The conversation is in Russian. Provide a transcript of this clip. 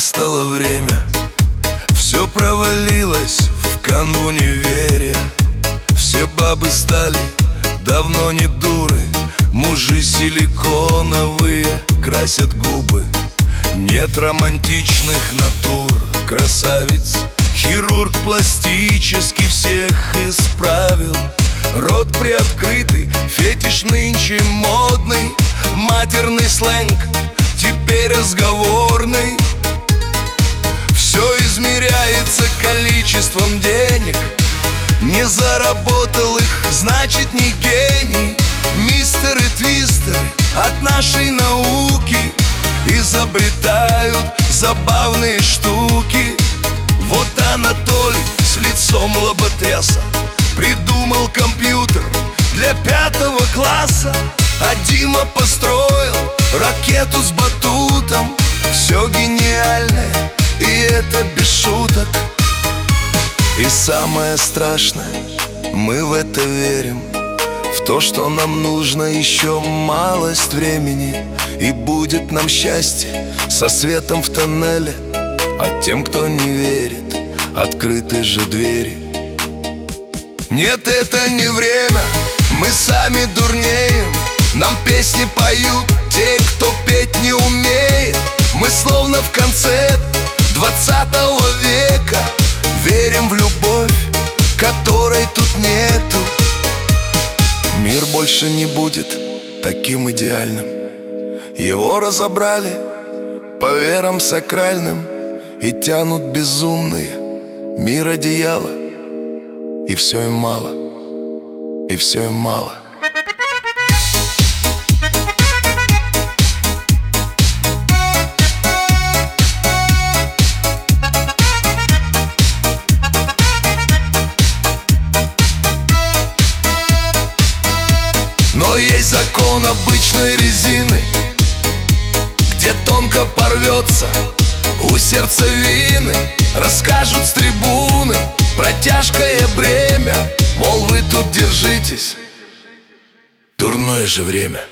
Настало время, все провалилось в канву неверия. Все бабы стали давно не дуры, мужи силиконовые красят губы. Нет романтичных натур, красавиц. Хирург пластически всех исправил. Рот приоткрытый, фетиш нынче модный. Матерный сленг теперь разговорный. Все измеряется количеством денег. Не заработал их, значит не гений. Мистеры твистеры от нашей науки изобретают забавные штуки. Вот Анатолий с лицом лоботряса придумал компьютер для 5 класса. А Дима построил ракету с батутом. Все гениальное, и это без шуток. И самое страшное, мы в это верим, в то, что нам нужно еще малость времени, и будет нам счастье со светом в тоннеле. А тем, кто не верит, открыты же двери. Нет, это не время, мы сами дурнеем. Нам песни поют те, кто петь не умеет. Мы словно в конце 20 века верим в любовь, которой тут нету. Мир больше не будет таким идеальным. Его разобрали по верам сакральным и тянут безумные мир одеяла. И все им мало, и все им мало. Но есть закон обычной резины, где тонко порвется у сердцевины. Расскажут с трибуны про тяжкое бремя, мол, вы тут держитесь, дурное же время.